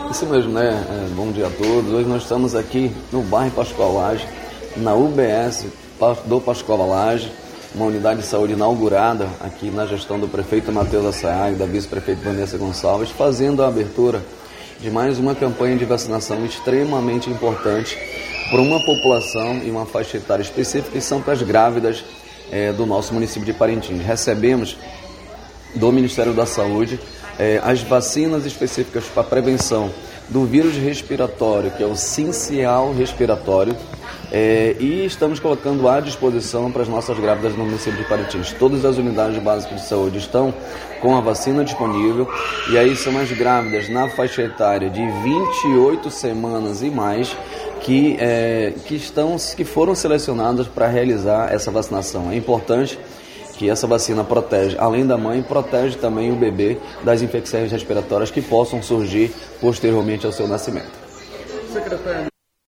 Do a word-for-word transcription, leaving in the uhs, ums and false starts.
Isso mesmo, né? É, bom dia a todos. Hoje nós estamos aqui no bairro Pascoal Lage, na U B S do Pascoal Lage, uma unidade de saúde inaugurada aqui na gestão do prefeito Matheus Assayag e da vice-prefeita Vanessa Gonçalves, fazendo a abertura de mais uma campanha de vacinação extremamente importante para uma população e uma faixa etária específica, que são para as grávidas é, do nosso município de Parintins. Recebemos do Ministério da Saúde é, as vacinas específicas para a prevenção do vírus respiratório, que é o sincial respiratório, é, e estamos colocando à disposição para as nossas grávidas no município de Parintins. Todas as unidades básicas de saúde estão com a vacina disponível, e aí são as grávidas na faixa etária de vinte e oito semanas e mais que, é, que, estão, que foram selecionadas para realizar essa vacinação. É importante que essa vacina protege, além da mãe, protege também o bebê das infecções respiratórias que possam surgir posteriormente ao seu nascimento. Secretário.